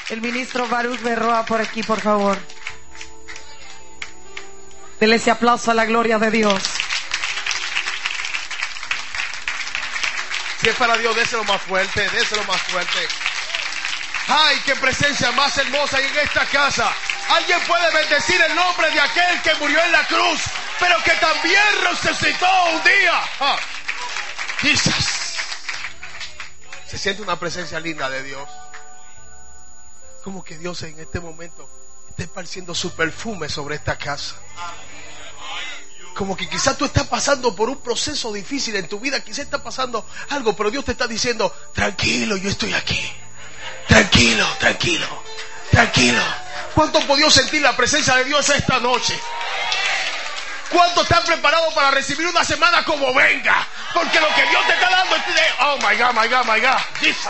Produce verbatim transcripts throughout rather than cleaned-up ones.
El ministro Baruch Berroa por aquí, por favor. Dele ese aplauso a la gloria de Dios. Si es para Dios, déselo más fuerte, déselo más fuerte. ¡Ay, qué presencia más hermosa hay en esta casa! Alguien puede bendecir el nombre de aquel que murió en la cruz, pero que también resucitó un día. ¡Ah! ¡Jesus! Se siente una presencia linda de Dios. Como que Dios en este momento está esparciendo su perfume sobre esta casa. Como que quizás tú estás pasando por un proceso difícil en tu vida, quizás está pasando algo, pero Dios te está diciendo, tranquilo, yo estoy aquí. Tranquilo, tranquilo, tranquilo. ¿Cuánto han podido sentir la presencia de Dios esta noche? ¿Cuántos están preparados para recibir una semana como venga? Porque lo que Dios te está dando es... Oh my God, my God, my God. Jesus.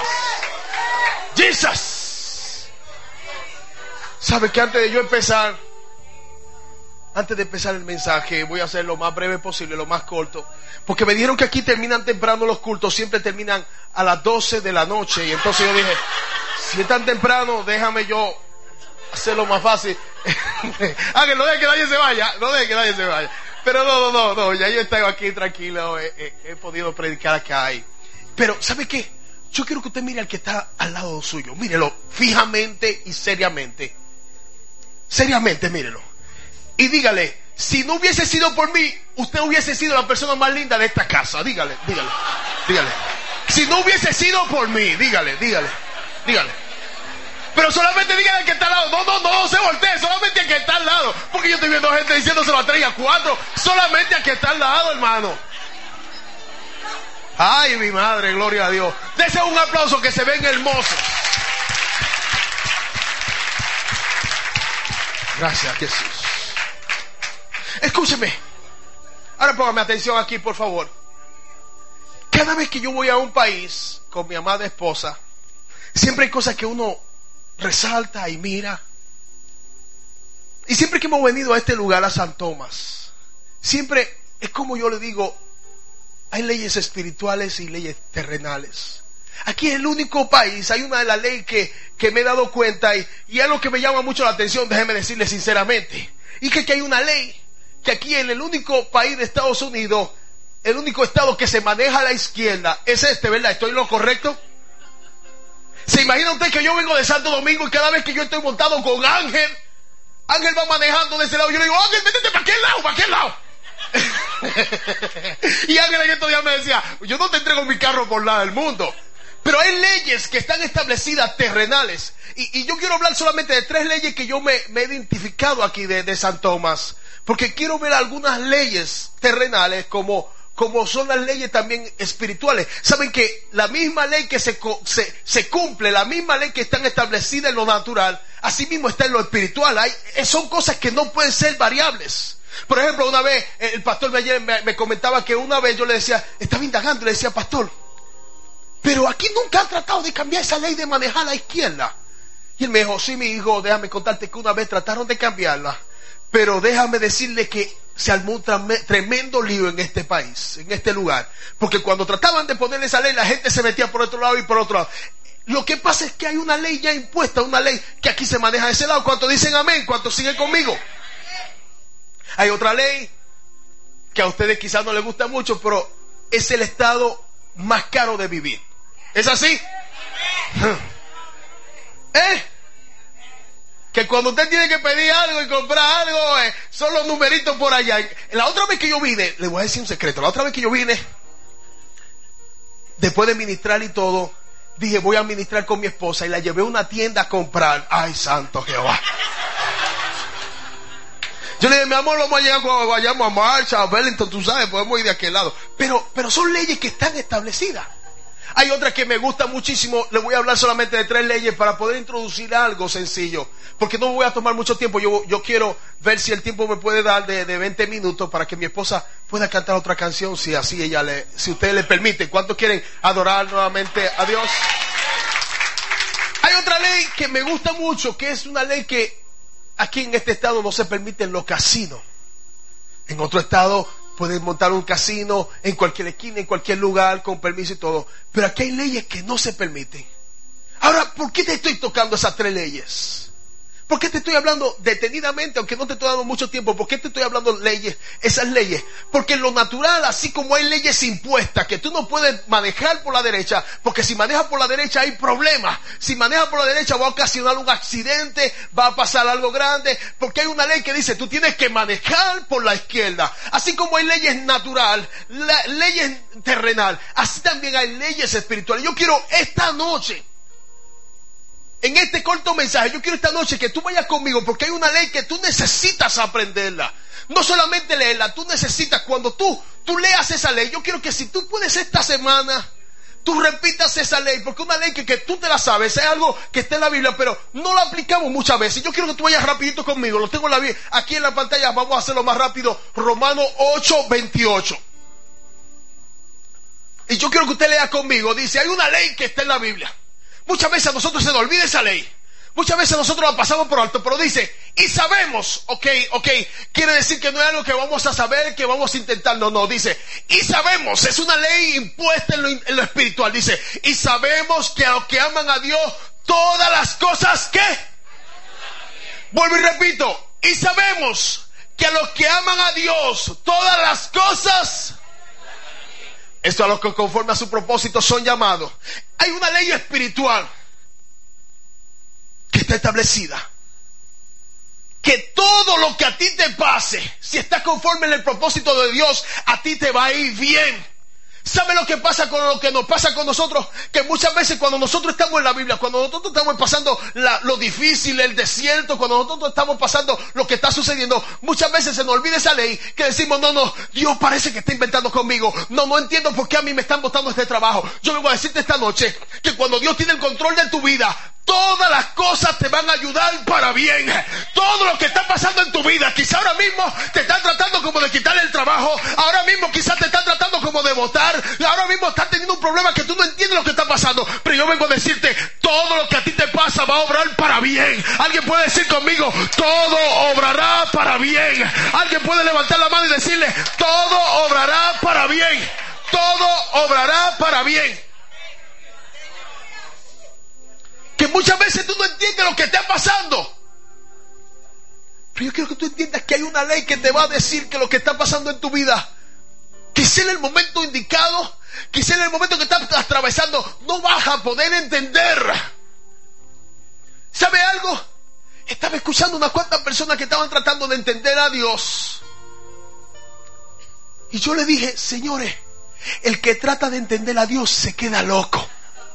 Jesus. ¿Sabe que antes de yo empezar, antes de empezar el mensaje, voy a hacer lo más breve posible, lo más corto? Porque me dijeron que aquí terminan temprano los cultos, siempre terminan a las doce de la noche. Y entonces yo dije, si es tan temprano, déjame yo hacerlo más fácil. Ah, que no deje que nadie se vaya, no deje que nadie se vaya. Pero no, no, no, no, ya yo estoy aquí tranquilo, he, he, he podido predicar acá. Pero, ¿sabe qué? Yo quiero que usted mire al que está al lado suyo, mírelo fijamente y seriamente. Seriamente, mírelo. Y dígale, si no hubiese sido por mí, usted hubiese sido la persona más linda de esta casa. Dígale, dígale, dígale. Si no hubiese sido por mí, dígale, dígale, dígale. Pero solamente dígale al que está al lado. No, no, no, no se voltee, solamente al que está al lado. Porque yo estoy viendo gente diciéndoselo a tres y a cuatro. Solamente al que está al lado, hermano. Ay, mi madre, gloria a Dios. Dese un aplauso, que se ven hermosos. Gracias, Jesús. Escúcheme. Ahora póngame atención aquí, por favor. Cada vez que yo voy a un país con mi amada esposa, siempre hay cosas que uno resalta y mira. Y siempre que hemos venido a este lugar, a San Tomás, siempre es como yo le digo, hay leyes espirituales y leyes terrenales. Aquí es el único país, hay una de las leyes que, que me he dado cuenta y, y es lo que me llama mucho la atención, déjeme decirle sinceramente. Y que, que hay una ley que aquí en el único país de Estados Unidos, el único estado que se maneja a la izquierda es este, ¿verdad? ¿Estoy en lo correcto? ¿Se imagina usted que yo vengo de Santo Domingo y cada vez que yo estoy montado con Ángel, Ángel va manejando de ese lado, yo le digo, Ángel, métete para aquel lado, para aquel lado? Y Ángel en estos días me decía, yo no te entrego mi carro por nada del mundo. Pero hay leyes que están establecidas terrenales. Y, y yo quiero hablar solamente de tres leyes que yo me, me he identificado aquí de, de San Tomás. Porque quiero ver algunas leyes terrenales como, como son las leyes también espirituales. Saben que la misma ley que se, se, se cumple, la misma ley que está establecida en lo natural, así mismo está en lo espiritual. Hay, son cosas que no pueden ser variables. Por ejemplo, una vez el pastor me, me, me comentaba que una vez yo le decía, estaba indagando, le decía, pastor, pero aquí nunca han tratado de cambiar esa ley de manejar a la izquierda. Y él me dijo, sí, mi hijo, déjame contarte que una vez trataron de cambiarla, pero déjame decirle que se armó un tremendo lío en este país, en este lugar. Porque cuando trataban de poner esa ley, la gente se metía por otro lado y por otro lado. Lo que pasa es que hay una ley ya impuesta, una ley que aquí se maneja de ese lado. ¿Cuántos dicen amén? ¿Cuántos siguen conmigo? Hay otra ley que a ustedes quizás no les gusta mucho, pero es el estado más caro de vivir. ¿Es así? ¿Eh? Que cuando usted tiene que pedir algo y comprar algo, eh, son los numeritos por allá. La otra vez que yo vine, le voy a decir un secreto, la otra vez que yo vine, después de ministrar y todo, dije, voy a ministrar con mi esposa y la llevé a una tienda a comprar. Ay, santo Jehová. Yo le dije, mi amor, vamos a llegar cuando vayamos a Marcha, a Burlington, tú sabes, podemos ir de aquel lado. Pero, pero son leyes que están establecidas. Hay otra que me gusta muchísimo. Le voy a hablar solamente de tres leyes para poder introducir algo sencillo, porque no voy a tomar mucho tiempo. Yo, yo quiero ver si el tiempo me puede dar de, de veinte minutos para que mi esposa pueda cantar otra canción, si así ella le, si ustedes le permiten. ¿Cuántos quieren adorar nuevamente a Dios? Hay otra ley que me gusta mucho, que es una ley que aquí en este estado no se permiten los casinos. En otro estado pueden montar un casino en cualquier esquina, en cualquier lugar, con permiso y todo. Pero aquí hay leyes que no se permiten. Ahora, ¿por qué te estoy tocando esas tres leyes? ¿Por qué te estoy hablando detenidamente, aunque no te estoy dando mucho tiempo? ¿Por qué te estoy hablando leyes, esas leyes? Porque en lo natural, así como hay leyes impuestas que tú no puedes manejar por la derecha, porque si manejas por la derecha hay problemas. Si manejas por la derecha va a ocasionar un accidente, va a pasar algo grande, porque hay una ley que dice tú tienes que manejar por la izquierda. Así como hay leyes natural, la, leyes terrenal, así también hay leyes espirituales. Yo quiero esta noche, en este corto mensaje, yo quiero esta noche que tú vayas conmigo, porque hay una ley que tú necesitas aprenderla. No solamente leerla, tú necesitas, cuando tú, tú leas esa ley, yo quiero que si tú puedes esta semana, tú repitas esa ley, porque una ley que, que tú te la sabes, es algo que está en la Biblia, pero no la aplicamos muchas veces. Yo quiero que tú vayas rapidito conmigo, lo tengo en la Biblia, aquí en la pantalla, vamos a hacerlo más rápido. Romanos ocho, veintiocho. Y yo quiero que usted lea conmigo, dice, hay una ley que está en la Biblia. Muchas veces a nosotros se nos olvida esa ley. Muchas veces nosotros la pasamos por alto, pero dice, y sabemos, ok, ok, quiere decir que no es algo que vamos a saber, que vamos a intentar, no, no, dice, y sabemos, es una ley impuesta en lo, en lo espiritual, dice, y sabemos que a los que aman a Dios, todas las cosas, ¿qué? Vuelvo y repito, y sabemos que a los que aman a Dios, todas las cosas, esto a los que conforme a su propósito son llamados. Hay una ley espiritual que está establecida, que todo lo que a ti te pase, si estás conforme en el propósito de Dios, a ti te va a ir bien. ¿Sabe lo que pasa con lo que nos pasa con nosotros? Que muchas veces cuando nosotros estamos en la Biblia, cuando nosotros estamos pasando la, lo difícil, el desierto, cuando nosotros estamos pasando lo que está sucediendo, muchas veces se nos olvida esa ley, que decimos, no, no, Dios parece que está inventando conmigo. No, no entiendo por qué a mí me están botando este trabajo. Yo vengo a decirte esta noche que cuando Dios tiene el control de tu vida, todas las cosas te van a ayudar para bien. Todo lo que está pasando en tu vida, quizá ahora mismo te están tratando como de quitarle el trabajo, ahora mismo quizás te están tratando como de botar, ahora mismo estás teniendo un problema que tú no entiendes lo que está pasando, pero yo vengo a decirte, todo lo que a ti te pasa va a obrar para bien. Alguien puede decir conmigo, todo obrará para bien. Alguien puede levantar la mano y decirle, todo obrará para bien. Todo obrará para bien. Que muchas veces tú no entiendes lo que está pasando, pero yo quiero que tú entiendas que hay una ley que te va a decir que lo que está pasando en tu vida, quizá en el momento indicado, quizá en el momento que estás atravesando, no vas a poder entender. ¿Sabe algo? Estaba escuchando unas cuantas personas que estaban tratando de entender a Dios, y yo le dije, señores, el que trata de entender a Dios se queda loco.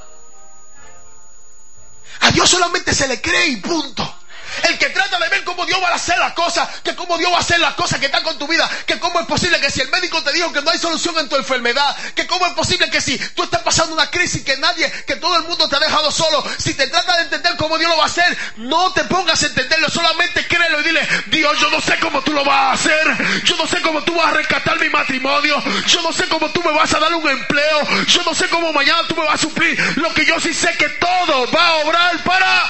A Dios solamente se le cree y punto. El que trata de ver cómo Dios va a hacer las cosas, que cómo Dios va a hacer las cosas que están con tu vida, que cómo es posible que si el médico te dijo que no hay solución en tu enfermedad, que cómo es posible que si tú estás pasando una crisis, que nadie, que todo el mundo te ha dejado solo, si te trata de entender cómo Dios lo va a hacer, no te pongas a entenderlo, solamente créelo y dile, Dios, yo no sé cómo tú lo vas a hacer, yo no sé cómo tú vas a rescatar mi matrimonio, yo no sé cómo tú me vas a dar un empleo, yo no sé cómo mañana tú me vas a suplir, lo que yo sí sé que todo va a obrar para...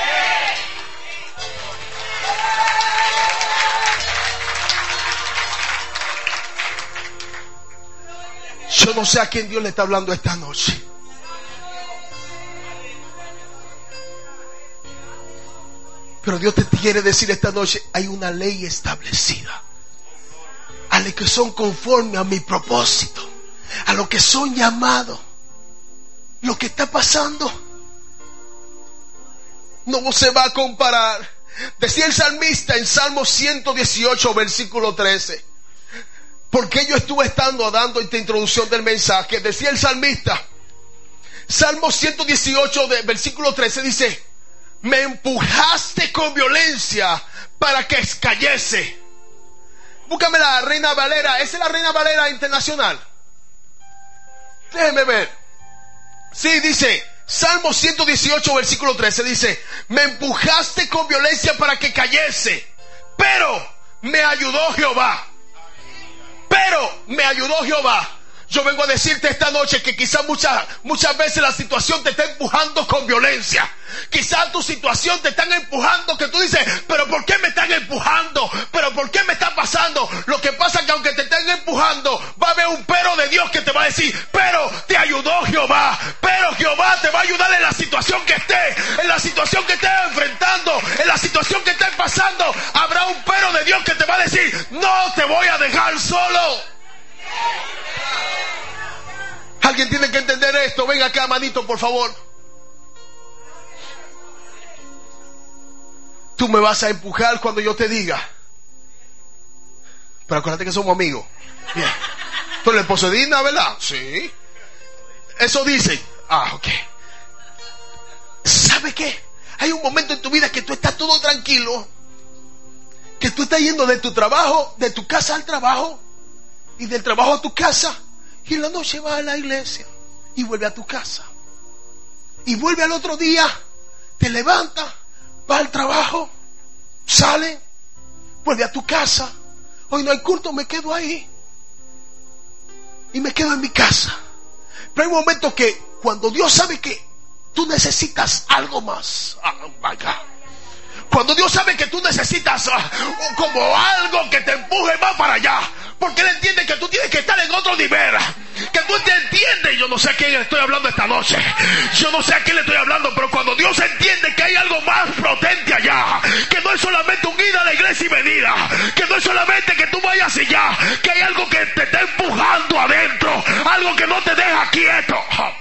Yo no sé a quién Dios le está hablando esta noche. Pero Dios te quiere decir esta noche, hay una ley establecida. A los que son conforme a mi propósito, a los que son llamados, lo que está pasando no se va a comparar. Decía el salmista en Salmo ciento dieciocho, versículo trece. Porque yo estuve estando dando esta introducción del mensaje. Decía el salmista, Salmo ciento dieciocho, de, versículo trece, dice, me empujaste con violencia para que cayese. Búscame la Reina Valera. ¿Esa es la Reina Valera internacional? Déjeme ver. Sí, dice, Salmo ciento dieciocho, versículo trece, dice, me empujaste con violencia para que cayese, pero me ayudó Jehová. Pero me ayudó Jehová. Yo vengo a decirte esta noche que quizás muchas, muchas veces la situación te está empujando con violencia. Quizás tu situación te están empujando que tú dices, pero ¿por qué me están empujando? ¿Pero por qué me está pasando? Lo que pasa es que aunque te estén empujando, va a haber un pero de Dios que te va a decir, pero te ayudó Jehová. Pero Jehová te va a ayudar en la situación que estés, en la situación que estés enfrentando, en la situación que estés pasando. Habrá un pero de Dios que te va a decir, no te voy a dejar solo. Alguien tiene que entender esto. Venga acá, manito, por favor. Tú me vas a empujar cuando yo te diga. Pero acuérdate que somos amigos. Bien. Tú eres el esposo de Dina, ¿verdad? Sí. Eso dicen. Ah, ok. ¿Sabe qué? Hay un momento en tu vida que tú estás todo tranquilo, que tú estás yendo de tu trabajo, de tu casa al trabajo, y del trabajo a tu casa, y en la noche vas a la iglesia y vuelve a tu casa, y vuelve al otro día, te levanta, va al trabajo, sale, vuelve a tu casa. Hoy no hay culto, me quedo ahí y me quedo en mi casa. Pero hay momentos que cuando Dios sabe que tú necesitas algo más, oh my God. Cuando Dios sabe que tú necesitas uh, como algo que te empuje más para allá, porque Él entiende que tú tienes que estar en otro nivel, que tú te entiendes. Yo no sé a quién le estoy hablando esta noche, yo no sé a quién le estoy hablando, pero cuando Dios entiende que hay algo más potente allá, que no es solamente un ir a la iglesia y venida, que no es solamente que tú vayas allá, que hay algo que te está empujando adentro, algo que no te deja quieto. Oh,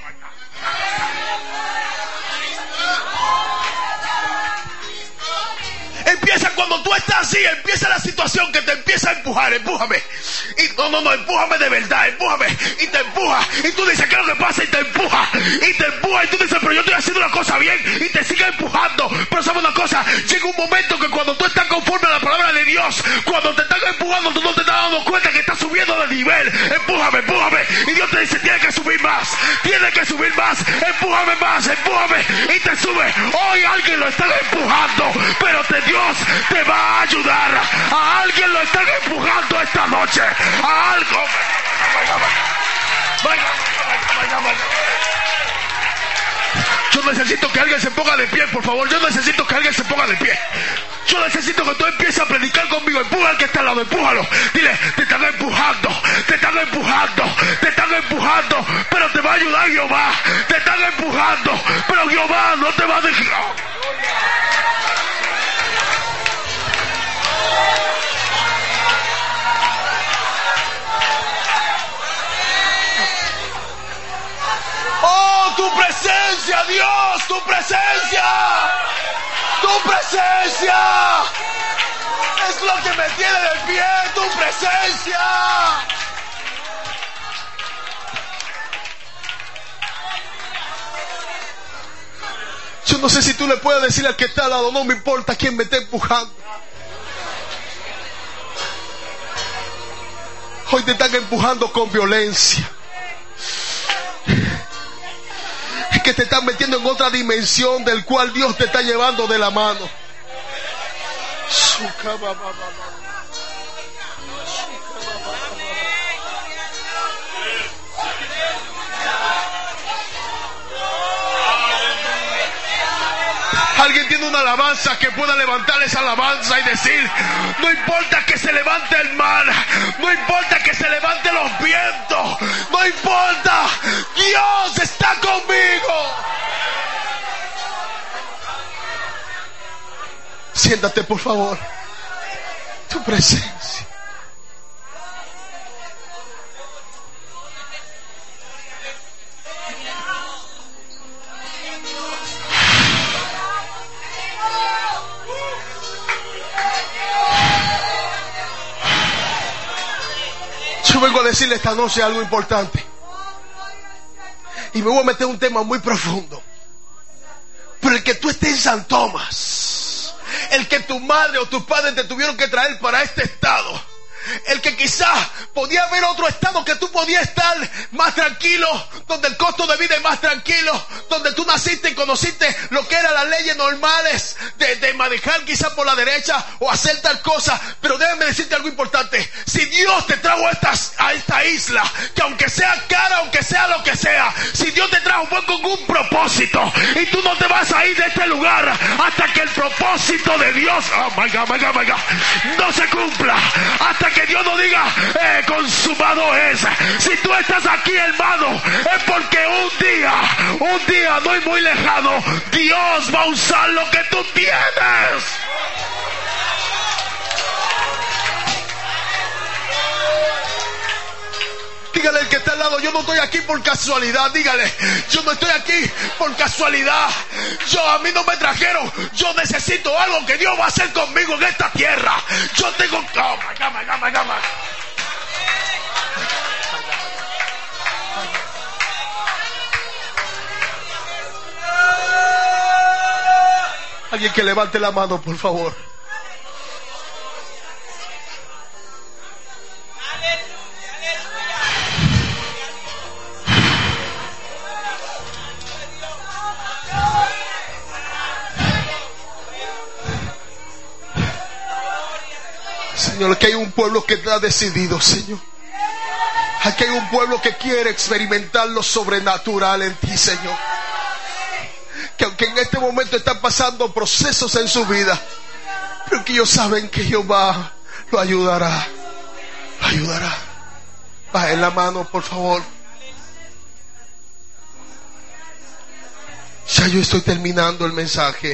empieza cuando tú estás así, empieza la situación que te empieza a empujar, empújame. Y no, no, no, empújame de verdad, empújame. Y te empuja. Y tú dices, ¿qué es lo que pasa? Y te empuja. Y te empuja. Y tú dices, pero yo estoy haciendo una cosa bien. Y te sigue empujando. Pero sabes una cosa, llega un momento que cuando tú estás conforme a la palabra de Dios, cuando te están empujando, tú no te estás dando cuenta que estás subiendo de nivel. Empújame, empújame. Y Dios te dice, tienes que subir más. Tienes que subir más. Empújame más, empújame. Y te sube. Hoy alguien lo está empujando, pero te Dios te va a ayudar. A alguien lo están empujando esta noche. A algo. Venga, venga, venga, venga. Yo necesito que alguien se ponga de pie, por favor. Yo necesito que alguien se ponga de pie. Yo necesito que tú empieces a predicar conmigo. Empuja al que está al lado, empújalo. Dile, te están empujando, te están empujando, te están empujando, pero te va a ayudar Jehová. Te están empujando, pero Jehová no te va a dejar. Oh, tu presencia, Dios, tu presencia, tu presencia es lo que me tiene de pie, tu presencia. Yo no sé si tú le puedes decir al que está al lado, no me importa quién me esté empujando. Hoy te están empujando con violencia. Es que te están metiendo en otra dimensión del cual Dios te está llevando de la mano. Alguien tiene una alabanza que pueda levantar esa alabanza y decir, no importa que se levante el mar, no importa que se levante los vientos, no importa, Dios está conmigo. Siéntate, por favor. Tu presencia. Yo vengo a decirle esta noche algo importante. Y me voy a meter en un tema muy profundo. Pero el que tú estés en San Tomás, el que tu madre o tu padre te tuvieron que traer para este estado, el que quizás podía haber otro estado que tú podías estar más tranquilo, donde el costo de vida es más tranquilo, donde tú naciste y conociste lo que eran las leyes normales de, de manejar quizás por la derecha o hacer tal cosa. Pero déjame decirte algo importante: si Dios te trajo a esta, a esta isla, que aunque sea cara, aunque sea lo que sea, si Dios te trajo fue con un propósito, y tú no te vas a ir de este lugar hasta que el propósito de Dios, oh my God, my God, my God, no se cumpla, hasta que Dios no diga eh, consumado es. Si tú estás aquí, hermano, es porque un día, un día no es muy lejano, Dios va a usar lo que tú tienes. Dígale al que está al lado: yo no estoy aquí por casualidad. Dígale: yo no estoy aquí por casualidad. Yo, a mí no me trajeron. Yo necesito algo que Dios va a hacer conmigo en esta tierra. Yo tengo... Oh my God, my God, my God, my God. Alguien que levante la mano, por favor. Señor, aquí hay un pueblo que está decidido, Señor. Aquí hay un pueblo que quiere experimentar lo sobrenatural en ti, Señor. Que aunque en este momento están pasando procesos en su vida, pero que ellos saben que Jehová lo ayudará. Lo ayudará. Bajen la mano, por favor. Ya yo estoy terminando el mensaje.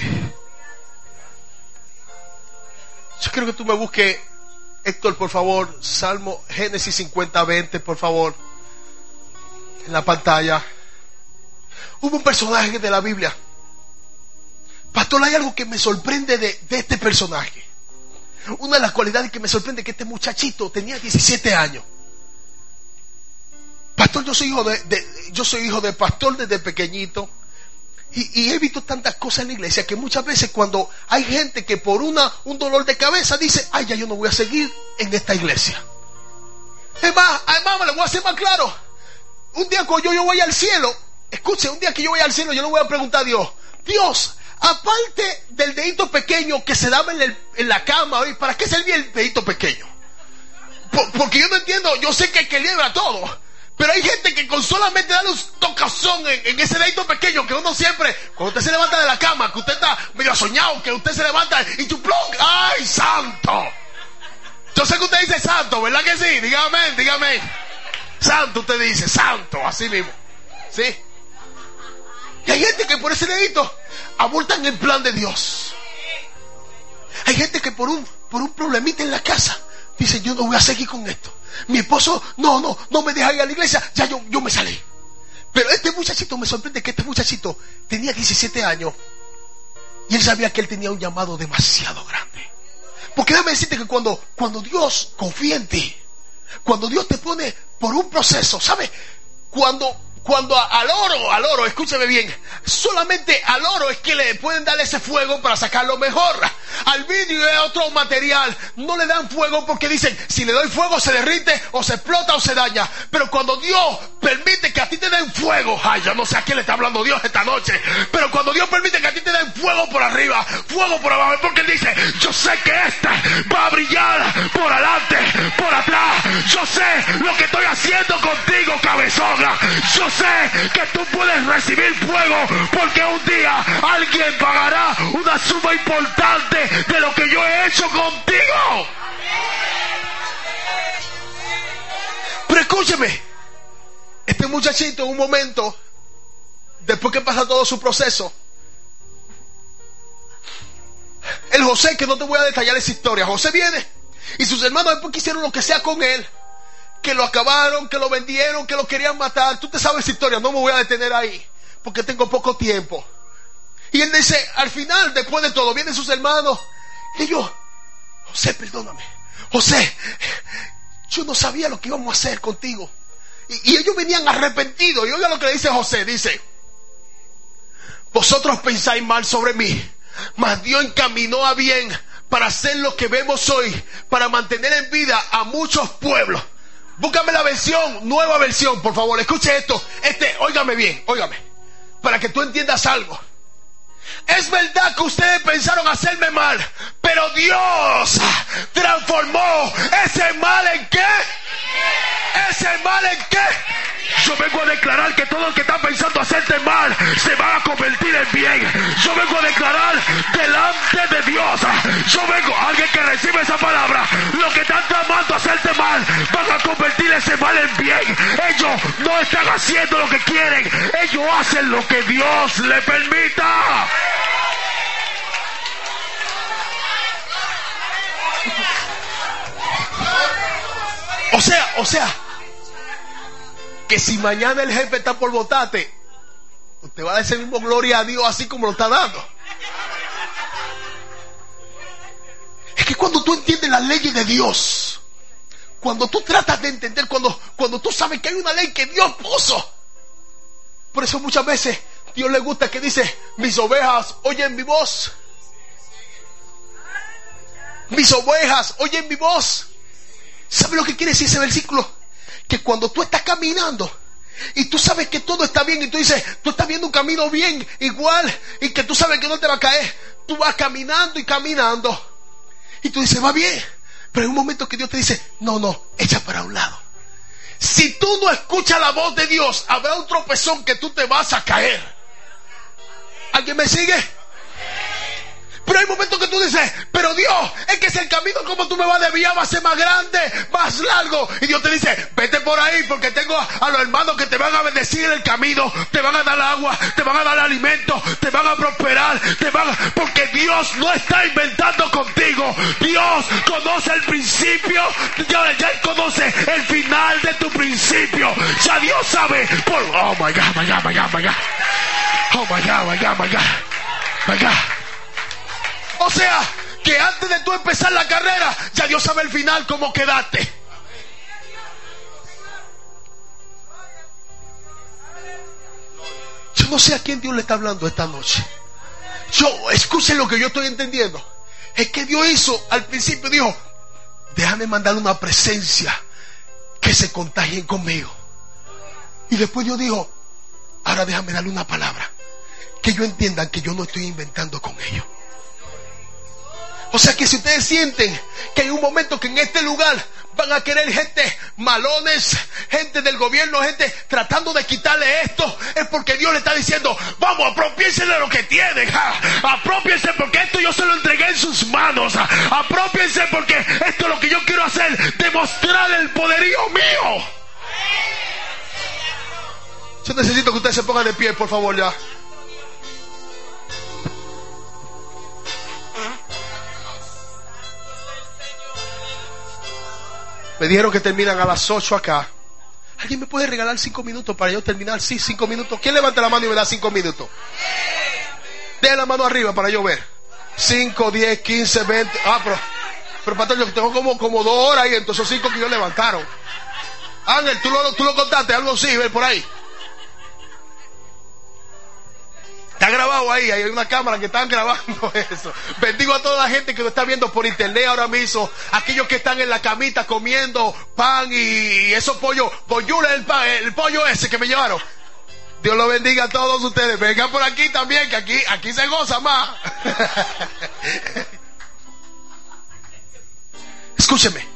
Yo quiero que tú me busques, Héctor, por favor, Salmo Génesis cincuenta veinte, por favor, en la pantalla. Hubo un personaje de la Biblia. Pastor, hay algo que me sorprende de, de este personaje. Una de las cualidades que me sorprende es que este muchachito tenía diecisiete años. Pastor, yo soy hijo de, de yo soy hijo de pastor desde pequeñito. Y, y he visto tantas cosas en la iglesia que muchas veces cuando hay gente que por una un dolor de cabeza dice: ay, ya yo no voy a seguir en esta iglesia. Es más, además me lo voy a hacer más claro. Un día cuando yo, yo voy al cielo, escuche, un día que yo voy al cielo, yo le voy a preguntar a Dios: Dios, aparte del dedito pequeño que se daba en, el, en la cama, ¿para qué servía el dedito pequeño? Por, porque yo no entiendo. Yo sé que equilibra todo, pero hay gente que con solamente darle un tocazón en, en ese dedito pequeño, que uno siempre, cuando usted se levanta de la cama, que usted está medio soñado, que usted se levanta y chuplón, ¡ay, santo! Yo sé que usted dice santo, ¿verdad que sí? Dígame, dígame. Santo, usted dice, santo, así mismo. ¿Sí? Y hay gente que por ese dedito abortan el plan de Dios. Hay gente que por un, por un problemita en la casa dice: yo no voy a seguir con esto. Mi esposo, no, no, no me deja ir a la iglesia, ya yo, yo me salí. Pero este muchachito, me sorprende que este muchachito tenía diecisiete años y él sabía que él tenía un llamado demasiado grande. Porque déjame decirte que cuando, cuando Dios confía en ti, cuando Dios te pone por un proceso, ¿sabes? Cuando... Cuando al oro, al oro, escúchame bien, solamente al oro es que le pueden dar ese fuego para sacarlo mejor. Al vidrio y a otro material no le dan fuego porque dicen: si le doy fuego se derrite o se explota o se daña. Pero cuando Dios permite que a ti te den fuego, ay, yo no sé a quién le está hablando Dios esta noche, pero cuando Dios permite que a ti te den fuego por arriba, fuego por abajo, es porque Él dice: yo sé que este va a brillar por adelante, por atrás. Yo sé lo que estoy haciendo contigo, cabezona. Yo sé que tú puedes recibir fuego, porque un día alguien pagará una suma importante de lo que yo he hecho contigo. Pero escúcheme, este muchachito en un momento, después que pasa todo su proceso, el José, que no te voy a detallar esa historia, José viene y sus hermanos después que hicieron lo que sea con él, que lo acabaron, que lo vendieron, que lo querían matar. Tú te sabes esa historia, no me voy a detener ahí porque tengo poco tiempo. Y él dice, al final, después de todo, vienen sus hermanos y yo: José, perdóname, José, yo no sabía lo que íbamos a hacer contigo. Y, y ellos venían arrepentidos. Y oiga lo que le dice José, dice: vosotros pensáis mal sobre mí, mas Dios encaminó a bien para hacer lo que vemos hoy, para mantener en vida a muchos pueblos. Búscame la versión, nueva versión, por favor. Escuche esto. Este, óigame bien, óigame, para que tú entiendas algo. Es verdad que ustedes pensaron hacerme mal, pero Dios transformó ese mal en ¿qué? ¿Ese mal en qué? Yo vengo a declarar que todo el que está pensando hacerte mal se va a convertir en bien. Yo vengo a declarar delante de Dios. Yo vengo, alguien que recibe esa palabra. Los que están tramando hacerte mal van a convertir ese mal en bien. Ellos no están haciendo lo que quieren. Ellos hacen lo que Dios le permita. O sea, o sea, que si mañana el jefe está por votarte, usted va a dar ese mismo gloria a Dios así como lo está dando. Es que cuando tú entiendes las leyes de Dios, cuando tú tratas de entender, cuando, cuando tú sabes que hay una ley que Dios puso, por eso muchas veces Dios le gusta que dice, mis ovejas oyen mi voz. Mis ovejas oyen mi voz. ¿Sabe lo que quiere decir ese versículo? Que cuando tú estás caminando y tú sabes que todo está bien y tú dices, tú estás viendo un camino bien, igual, y que tú sabes que no te va a caer, tú vas caminando y caminando y tú dices, va bien, pero hay un momento que Dios te dice, no, no, echa para un lado. Si tú no escuchas la voz de Dios, habrá un tropezón que tú te vas a caer. ¿Alguien me sigue? Pero hay momentos que tú dices, pero Dios, es que si el camino como tú me vas a desviar va a ser más grande, más largo. Y Dios te dice, vete por ahí porque tengo a, a los hermanos que te van a bendecir en el camino, te van a dar agua, te van a dar alimento, te van a prosperar, te van a... porque Dios no está inventando contigo. Dios conoce el principio, ya, ya Él conoce el final de tu principio. Ya Dios sabe por... Oh my God, my God, my God, my God. Oh my God, my God, my God, my God. O sea, que antes de tú empezar la carrera, ya Dios sabe el final, cómo quedaste. Yo no sé a quién Dios le está hablando esta noche. Yo, escuchen lo que yo estoy entendiendo. Es que Dios hizo, al principio dijo, déjame mandar una presencia que se contagien conmigo. Y después Dios dijo, ahora déjame darle una palabra, que ellos entiendan que yo no estoy inventando con ellos. O sea que si ustedes sienten que hay un momento que en este lugar van a querer gente malones, gente del gobierno, gente tratando de quitarle esto, es porque Dios le está diciendo, vamos, apropiense de lo que tienen, apropiense porque esto yo se lo entregué en sus manos, apropiense porque esto es lo que yo quiero hacer, demostrar el poderío mío. Yo necesito que ustedes se pongan de pie, por favor, ya. Me dijeron que terminan a las ocho acá. ¿Alguien me puede regalar cinco minutos para yo terminar? Sí, cinco minutos. ¿Quién levanta la mano y me da cinco minutos? Deja la mano arriba para yo ver. Cinco, diez, quince, veinte. Ah, pero, pero pastor, yo tengo como, como dos horas ahí, entonces cinco que ellos levantaron. Ángel, tú lo, tú lo contaste, algo así, ven por ahí. Está grabado ahí, hay una cámara que están grabando eso. Bendigo a toda la gente que lo está viendo por internet ahora mismo. Aquellos que están en la camita comiendo pan y esos pollos, boyules, el, pan, el pollo ese que me llevaron. Dios lo bendiga a todos ustedes. Vengan por aquí también, que aquí, aquí se goza más. Escúcheme.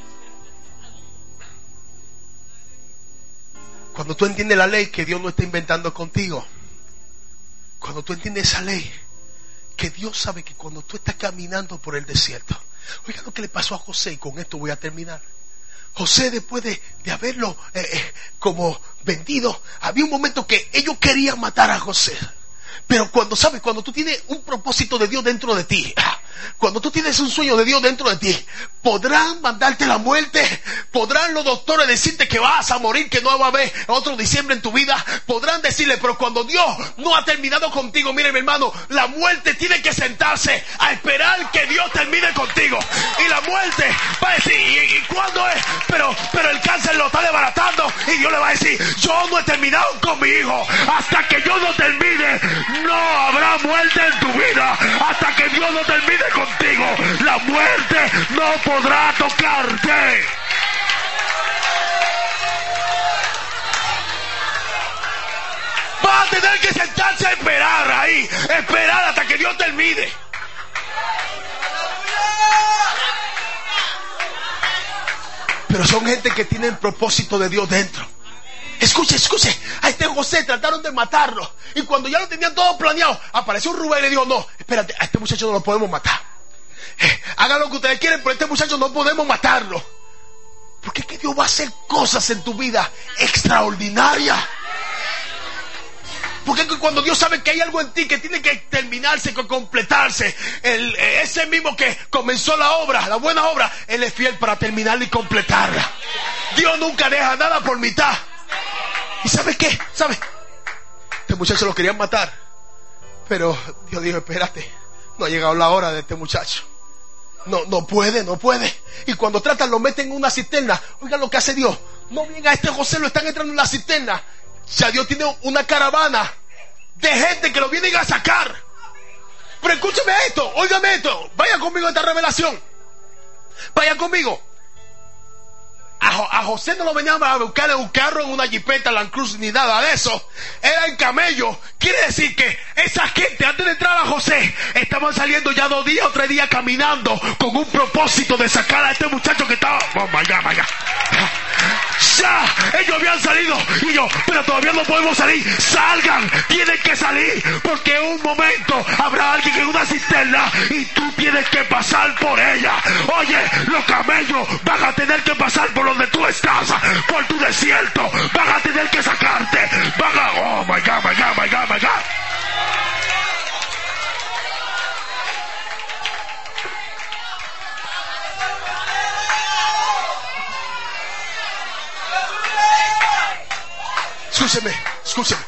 Cuando tú entiendes la ley que Dios no está inventando contigo, cuando tú entiendes esa ley, que Dios sabe que cuando tú estás caminando por el desierto, oiga lo que le pasó a José, y con esto voy a terminar. José, después de, de haberlo eh, eh, como vendido, había un momento que ellos querían matar a José. Pero cuando sabes, cuando tú tienes un propósito de Dios dentro de ti, cuando tú tienes un sueño de Dios dentro de ti, podrán mandarte la muerte, podrán los doctores decirte que vas a morir, que no va a haber otro diciembre en tu vida, podrán decirle, pero cuando Dios no ha terminado contigo, mire mi hermano, la muerte tiene que sentarse a esperar que Dios termine contigo. Y la muerte va a decir, ¿y, y cuándo es? Pero, pero el cáncer lo está desbaratando, y Dios le va a decir, yo no he terminado con mi hijo, hasta que yo no termine, no habrá muerte en tu vida, hasta que Dios no termine contigo. La muerte no podrá tocarte. Va a tener que sentarse a esperar ahí, esperar hasta que Dios termine. Pero son gente que tiene el propósito de Dios dentro. Escuche, escuche, a este José trataron de matarlo, y cuando ya lo tenían todo planeado, apareció un Rubén y le dijo: no, espérate, a este muchacho no lo podemos matar. eh, hagan lo que ustedes quieren, pero a este muchacho no podemos matarlo. Porque es que Dios va a hacer cosas en tu vida extraordinarias. Porque cuando Dios sabe que hay algo en ti que tiene que terminarse, que completarse, el, ese mismo que comenzó la obra, la buena obra, Él es fiel para terminarla y completarla. Dios nunca deja nada por mitad. ¿Y sabe qué? ¿Sabe? Este muchacho lo querían matar, pero Dios dijo: espérate, no ha llegado la hora de este muchacho. No, no puede, no puede. Y cuando tratan, lo meten en una cisterna. Oigan lo que hace Dios. No bien a este José lo están entrando en la cisterna. Ya Dios tiene una caravana de gente que lo vienen a sacar. Pero escúcheme esto, óigame esto. Vaya conmigo a esta revelación. Vaya conmigo. A, a José no lo venían a buscar en un carro, en una jipeta, Land Cruiser, ni nada de eso. Era en camello. Quiere decir que esa gente, antes de entrar a José, estaban saliendo ya dos días o tres días caminando con un propósito de sacar a este muchacho que estaba... Oh my God, my God. Ya, ellos habían salido y yo, pero todavía no podemos salir. Salgan, tienen que salir, porque en un momento habrá alguien en una cisterna y tú tienes que pasar por ella. Oye, los camellos van a tener que pasar por donde tú estás, por tu desierto. Van a tener que sacarte. Van a... Oh my God, my God, my God, my God. Escúcheme, escúcheme.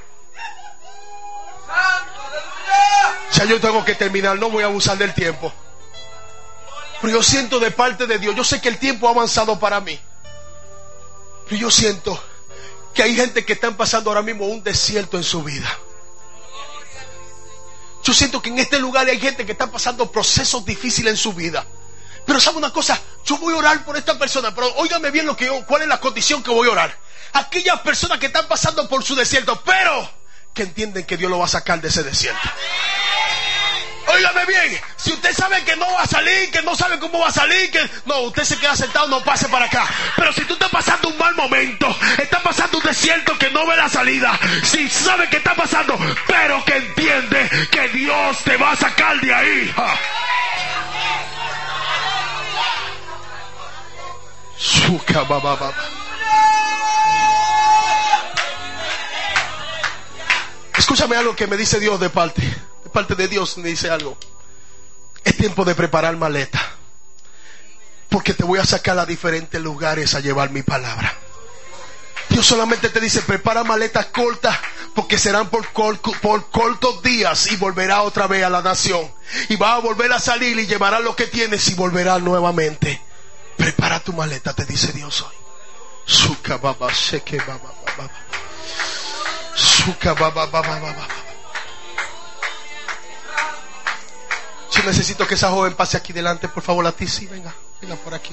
Ya yo tengo que terminar, no voy a abusar del tiempo. Pero yo siento de parte de Dios, yo sé que el tiempo ha avanzado para mí, pero yo siento que hay gente que están pasando ahora mismo un desierto en su vida. Yo siento que en este lugar hay gente que está pasando procesos difíciles en su vida. Pero sabe una cosa, yo voy a orar por esta persona, pero óigame bien lo que yo, cuál es la condición que voy a orar. Aquellas personas que están pasando por su desierto, pero que entienden que Dios lo va a sacar de ese desierto. Óigame bien, si usted sabe que no va a salir, que no sabe cómo va a salir, que no, usted se queda sentado, no pase para acá. Pero si tú estás pasando un mal momento, estás pasando un desierto que no ve la salida, si sabe que está pasando, pero que entiende que Dios te va a sacar de ahí. Ja. Shuka baba baba. Escúchame algo que me dice Dios de parte, de parte de Dios me dice algo. Es tiempo de preparar maleta, porque te voy a sacar a diferentes lugares a llevar mi palabra. Dios solamente te dice: prepara maletas cortas, porque serán por, col, por cortos días y volverá otra vez a la nación. Y va a volver a salir y llevará lo que tienes y volverá nuevamente. Prepara tu maleta, te dice Dios hoy. Suka baba sheke baba baba. Suka baba baba baba. Yo necesito que esa joven pase aquí delante, por favor. A ti sí, venga, venga por aquí.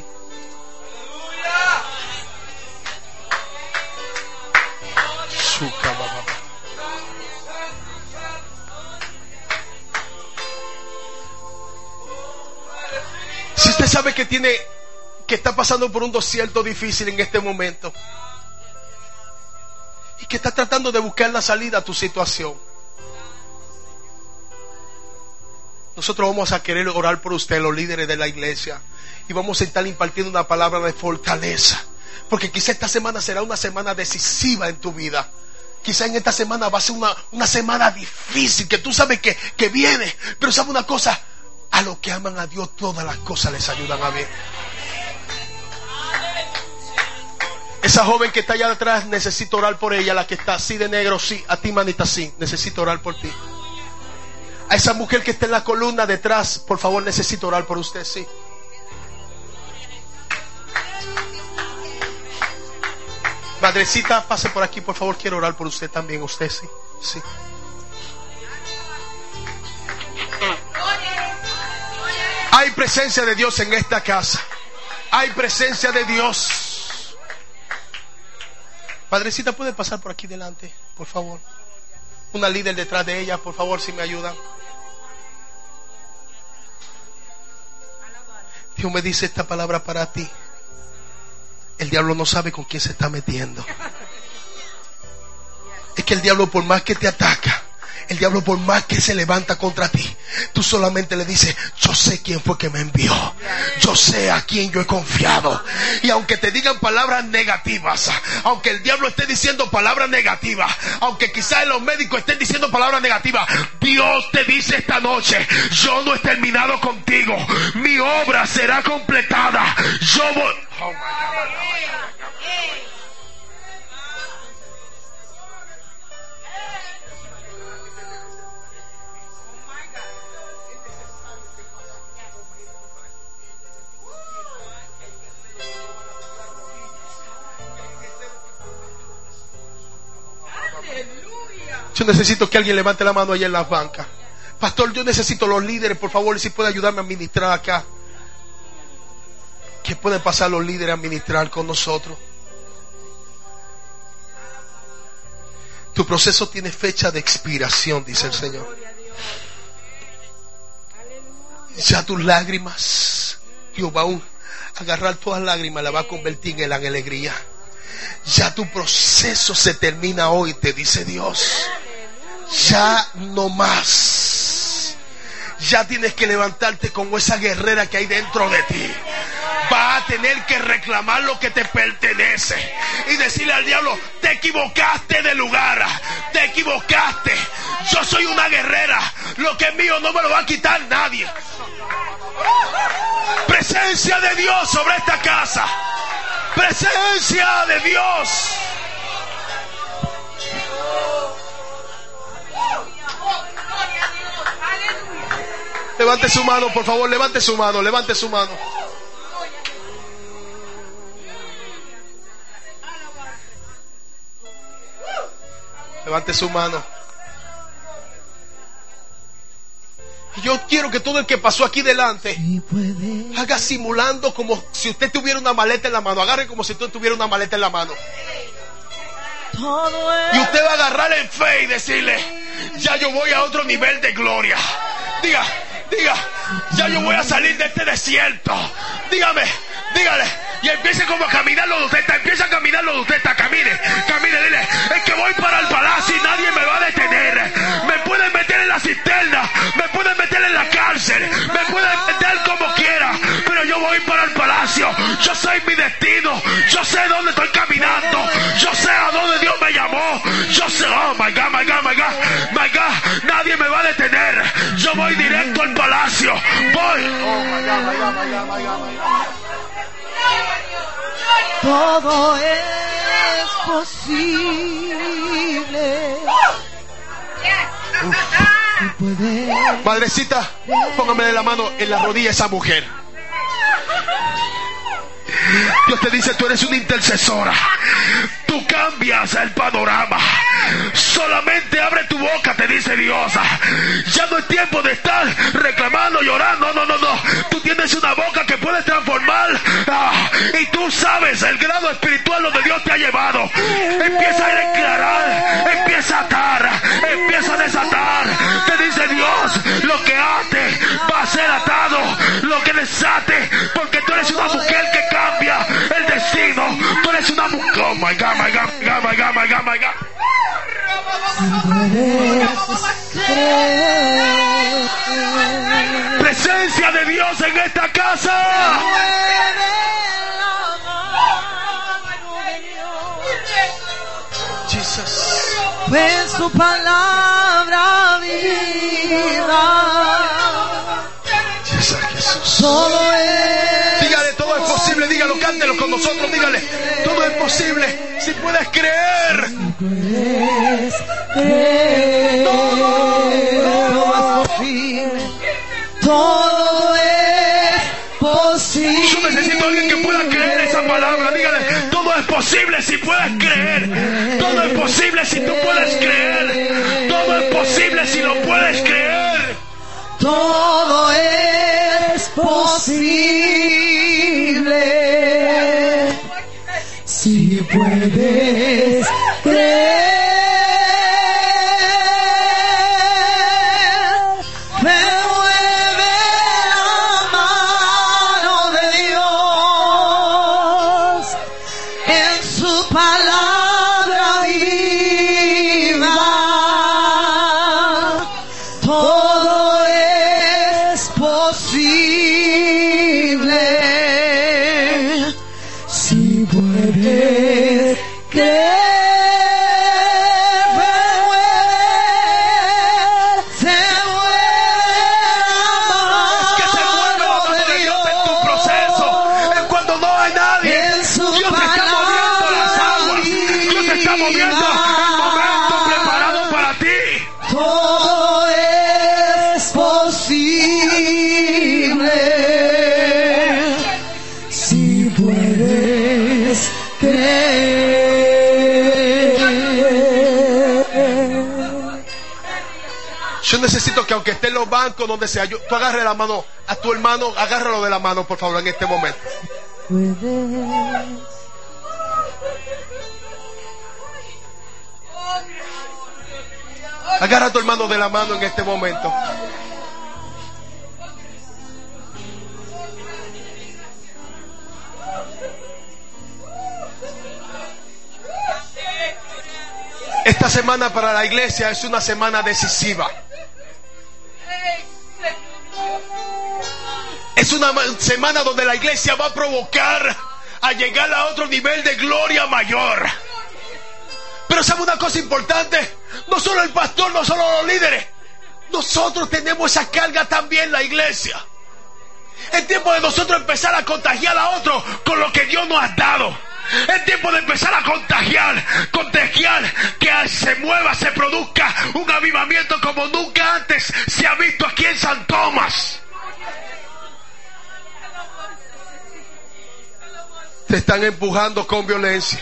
Suka baba baba. Si usted sabe que tiene, que está pasando por un desierto difícil en este momento, y que está tratando de buscar la salida a tu situación, nosotros vamos a querer orar por usted, los líderes de la iglesia, y vamos a estar impartiendo una palabra de fortaleza, porque quizá esta semana será una semana decisiva en tu vida. Quizá en esta semana va a ser una, una semana difícil, que tú sabes que, que viene, pero sabe una cosa, a los que aman a Dios todas las cosas les ayudan a bien. Esa joven que está allá atrás, necesito orar por ella. La que está así de negro, sí. A ti, manita, sí. Necesito orar por ti. A esa mujer que está en la columna detrás, por favor, necesito orar por usted, sí. Madrecita, pase por aquí, por favor. Quiero orar por usted también. Usted, sí. Sí. Hay presencia de Dios en esta casa. Hay presencia de Dios. Padrecita, ¿puede pasar por aquí delante, por favor? Una líder detrás de ella, por favor, si me ayudan. Dios me dice esta palabra para ti. El diablo no sabe con quién se está metiendo. Es que el diablo, por más que te ataca, el diablo, por más que se levanta contra ti, tú solamente le dices: yo sé quién fue que me envió, yo sé a quién yo he confiado. Y aunque te digan palabras negativas, aunque el diablo esté diciendo palabras negativas, aunque quizás los médicos estén diciendo palabras negativas, Dios te dice esta noche: yo no he terminado contigo, mi obra será completada. Yo voy. Oh my God, my God, my God. Yo necesito que alguien levante la mano allá en las bancas. Pastor, yo necesito los líderes, por favor, si puede ayudarme a administrar acá. Que pueden pasar los líderes a administrar con nosotros. Tu proceso tiene fecha de expiración, dice el Señor. Ya tus lágrimas, Dios va a agarrar todas las lágrimas, las va a convertir en la alegría. Ya tu proceso se termina hoy, te dice Dios. Ya no más. Ya tienes que levantarte como esa guerrera que hay dentro de ti. Va a tener que reclamar lo que te pertenece y decirle al diablo: te equivocaste de lugar, te equivocaste. Yo soy una guerrera, lo que es mío no me lo va a quitar nadie. Presencia de Dios sobre esta casa. Presencia de Dios. Levante su mano, por favor, levante su mano, levante su mano. Levante su mano. Y yo quiero que todo el que pasó aquí delante haga simulando como si usted tuviera una maleta en la mano. Agarre como si usted tuviera una maleta en la mano. Y usted va a agarrar en fe y decirle: ya yo voy a otro nivel de gloria. Diga, diga, ya yo voy a salir de este desierto. Dígame, dígale. Y empiece como a caminar lo de usted está. Empieza a caminar lo de usted está. Camine, camine, dile: es que voy para el palacio y nadie me va a detener. Me pueden meter en la cisterna, me pueden meter en la cárcel, me pueden meter como quiera, pero yo voy para el palacio. Yo sé mi destino, yo sé dónde estoy caminando, yo sé a dónde Dios me llamó. Yo sé, oh my God, my God, my God, my God, nadie me va a detener. Yo voy directo al palacio. Voy. Oh my God, my God, my God, my God, my God. Todo es posible. Uf. Madrecita, póngame la mano en la rodilla a esa mujer. Dios te dice: tú eres una intercesora. Tú cambias el panorama. Solamente abre tu boca, te dice Dios. Ya no es tiempo de estar reclamando, llorando. No, no, no. Tú tienes una boca que puedes transformar. Ah, y tú sabes el grado espiritual donde Dios te ha llevado. Empieza a declarar, empieza a atar, empieza a desatar. Te dice Dios: lo que ate va a ser atado. Lo que desate, porque tú eres una mujer que cambia el destino. Tú eres una mujer. Oh my God, my God, my God, my God, my God, my God. Presencia de Dios en esta casa. Jesus. Pues su palabra viva. Jesus, Jesús. Todo es. Dígale: todo es posible. Dígalo, cántelo con nosotros. Dígale: todo es posible si puedes creer. Puedes creer. Todo es posible. Todo es posible. Yo necesito a alguien que pueda creer esa palabra. Dígale: todo es posible si puedes creer. Todo es posible si tú puedes creer. Todo es posible si lo puedes creer. Todo es posible. Si puedes creer, me mueve la mano de Dios en su palabra viva. Todo es posible. Si puedes creer, me mueve, se mueve la Es que se mueve la mano de Dios en tu proceso. Es cuando no hay nadie. en su Dios está moviendo las aguas. Dios está moviendo el momento preparado para ti. todo es posible. Si puedes creer. Yo necesito que aunque esté en los bancos, donde sea, yo, tú agarre la mano a tu hermano, agárralo de la mano, por favor, en este momento. Puedes. Agarra a tu hermano de la mano en este momento. Esta semana para la iglesia es una semana decisiva. Es una ma- semana donde la iglesia va a provocar a llegar a otro nivel de gloria mayor. Pero ¿sabe una cosa importante? No solo el pastor, no solo los líderes. Nosotros tenemos esa carga también, la iglesia. Es tiempo de nosotros empezar a contagiar a otros con lo que Dios nos ha dado. Es tiempo de empezar a contagiar, contagiar, que se mueva, se produzca un avivamiento como nunca antes se ha visto aquí en San Tomás. Te están empujando con violencia.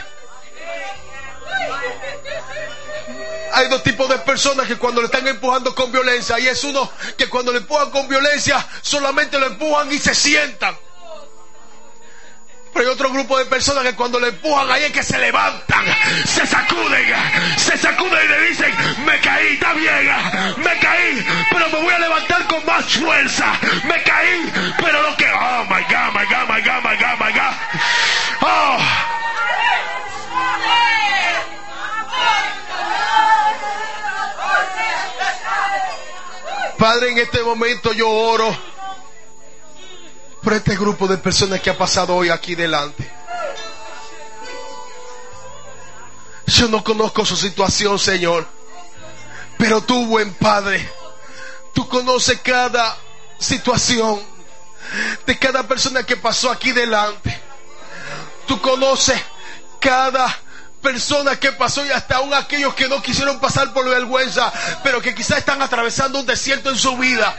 Hay dos tipos de personas que cuando le están empujando con violencia, y es uno que cuando le empujan con violencia solamente lo empujan y se sientan. Pero hay otro grupo de personas que cuando le empujan ahí es que se levantan, se sacuden, se sacuden y le dicen: me caí, está bien, me caí, pero me voy a levantar con más fuerza. Me caí, pero lo que... Oh my God, my God, my God, my God, my God. Oh. Padre, en este momento yo oro por este grupo de personas que ha pasado hoy aquí delante. Yo no conozco su situación, Señor, pero tú, buen Padre, tú conoces cada situación de cada persona que pasó aquí delante. Tú conoces cada persona que pasó, y hasta aún aquellos que no quisieron pasar por vergüenza, pero que quizás están atravesando un desierto en su vida.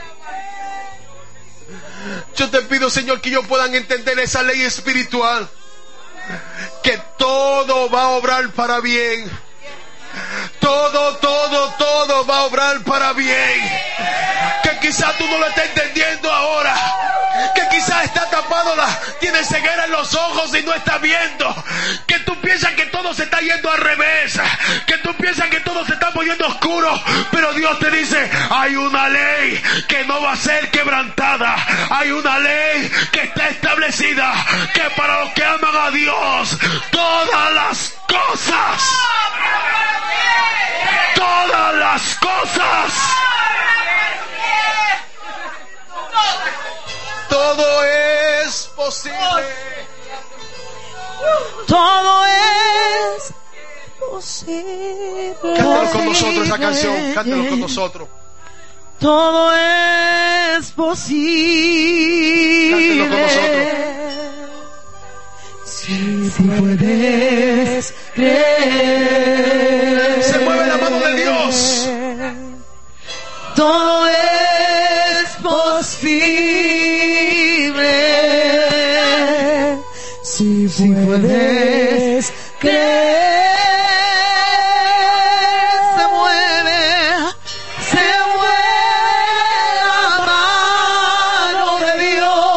Yo te pido, Señor, que ellos puedan entender esa ley espiritual, que todo va a obrar para bien. Todo, todo, todo va a obrar para bien. Que quizás tú no lo estés entendiendo ahora, que quizás está tapado, la, tiene ceguera en los ojos y no está viendo, que tú piensas que todo se está yendo al revés, que tú piensas que todo se está poniendo oscuro, pero Dios te dice: hay una ley que no va a ser quebrantada, hay una ley que está establecida, que para los que aman a Dios todas las cosas, todas las cosas, todo es posible. Todo es posible. Cántalo con nosotros esa canción, cántalo con nosotros. Todo es posible. Cántelo con nosotros. Si puedes creer, Se mueve la mano de Dios. todo es posible. Si puedes creer, se mueve, se mueve la mano de Dios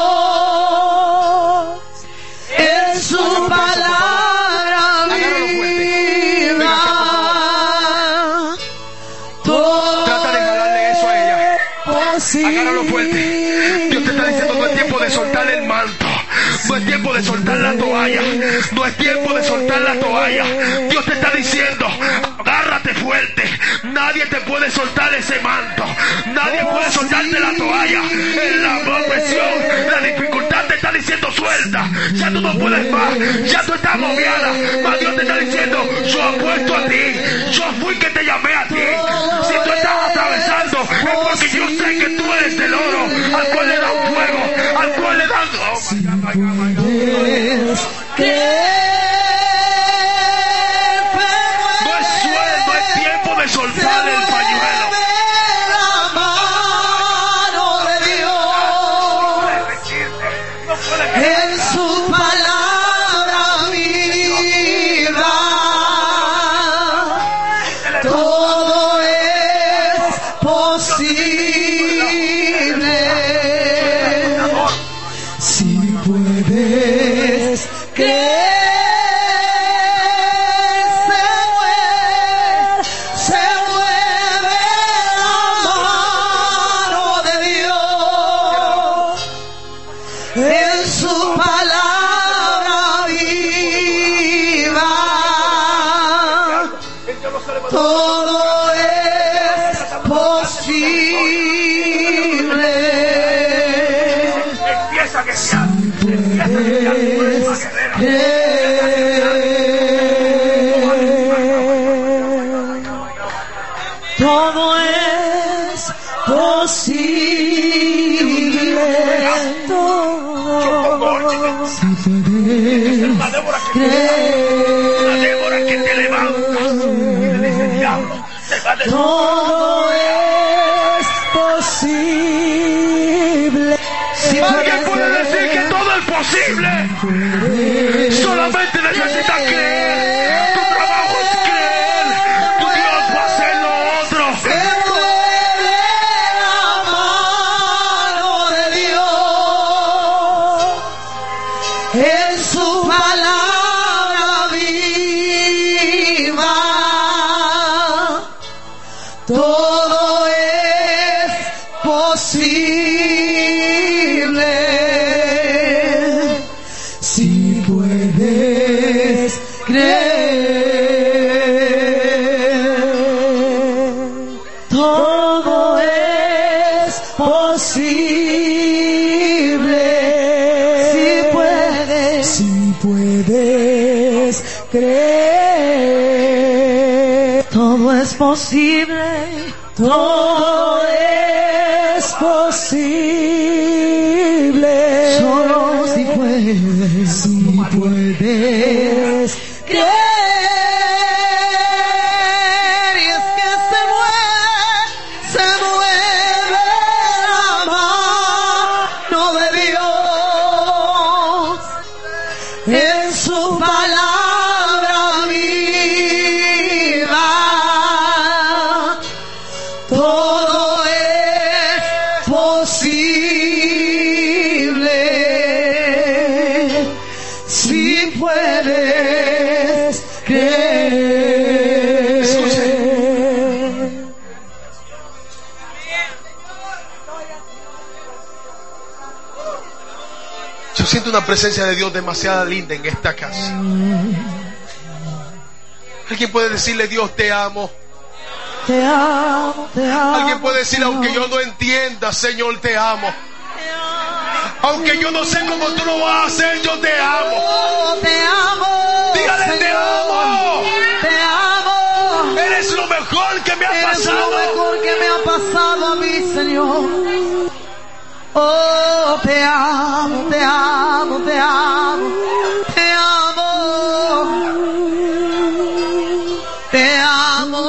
de soltar el manto. No es tiempo de soltar la toalla. No es tiempo de soltar la toalla. Dios te está diciendo, agárrate fuerte. Nadie te puede soltar ese manto. Nadie puede soltarte la toalla. En la opresión, la dificultad te está diciendo suelta. Ya tú no puedes más. Ya tú estás moviada. Mas Dios te está diciendo, yo apuesto a ti. Yo fui que te llamé a ti. Si tú estás atravesando, es porque yo sé que tú eres el oro al cual le dan fuego, al cual le dan... Oh, my God, my God, my God. No es sueldo, es tiempo de soltar el pañuelo. En su palabra viva, todo es posible. Si puedes creer, se mueve, se mueve la mano de Dios. En su palabra viva, todo es posible. Empieza a guerrear. Empieza a guerrear. Todo es posible. Todo. Si puedes Una Débora que te levanta y le dice, diablo, te va a decir. todo es posible. Si Alguien puede decir que todo es posible. Solamente necesitas creer. Tu trabajo es creer. Tu Dios va a hacer lo otro. se mueve la mano de Dios. En su palabra viva, todo es posible. Si puedes creer, todo es posible. Si puedes, si puedes creer, todo es posible. Todo es posible. Solo si puedes, si puedes creer. Y es que se mueve, se mueve la mano de Dios. En su palabra viva, todo es posible. Si puedes creer. Yo siento una presencia de Dios demasiado linda en esta casa. Alguien puede decirle, Dios, te amo. Te amo, te amo. Alguien puede decir, aunque yo no entienda, Señor, te amo. Aunque yo no sé cómo tú lo vas a hacer, yo te amo. Oh, te amo. Dígale, te Señor. amo. Te amo. Eres lo mejor que me ha Eres pasado. lo mejor que me ha pasado a mí, Señor. Oh, te amo, te amo, te amo, te amo, te amo,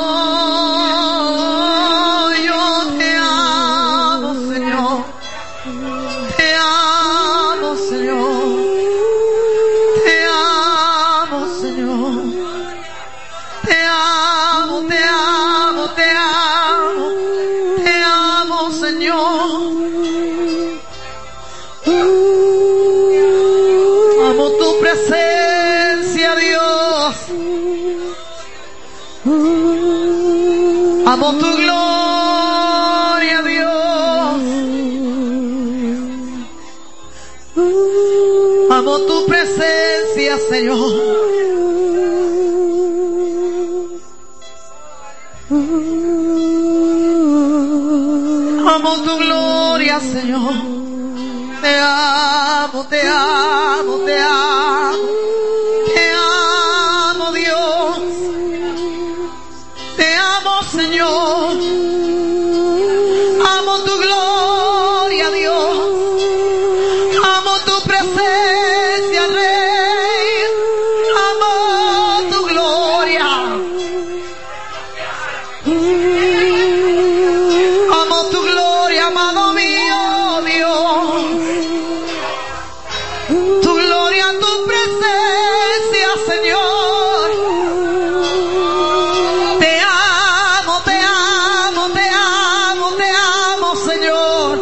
yo te amo, Señor, te amo, Señor, te amo, Señor, te amo, te amo, te amo, te amo, Señor. Amo tu presencia, Dios. Amo tu gloria, Dios. presencia, Señor. Amo tu gloria, Señor. Te amo, te amo, te amo. Te amo, Dios. Te amo, Señor. Amo tu gloria, Dios. Amo tu presencia, Rey. Amo tu gloria. Amo tu gloria, amado mío, Dios. Tu gloria, tu presencia, Señor. Te amo, te amo, te amo, te amo, Señor.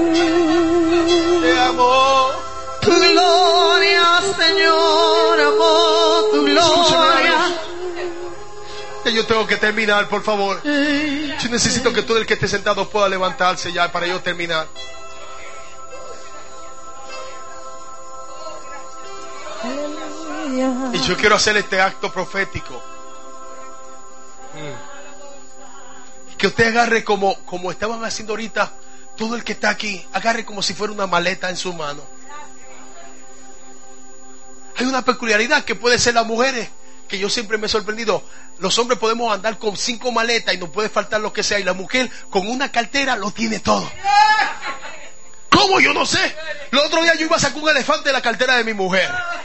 Te amo. Tu gloria, Señor, amo tu gloria. Que yo tengo que terminar, por favor. Yo necesito que todo el que esté sentado pueda levantarse ya para yo terminar. Y yo quiero hacer este acto profético. Mm. Que usted agarre como, como estaban haciendo ahorita, todo el que está aquí, agarre como si fuera una maleta en su mano. Hay una peculiaridad que puede ser las mujeres, que yo siempre me he sorprendido. Los hombres podemos andar con cinco maletas y nos puede faltar lo que sea, y la mujer con una cartera lo tiene todo. ¿Cómo? Yo no sé. El otro día yo iba a sacar un elefante de la cartera de mi mujer.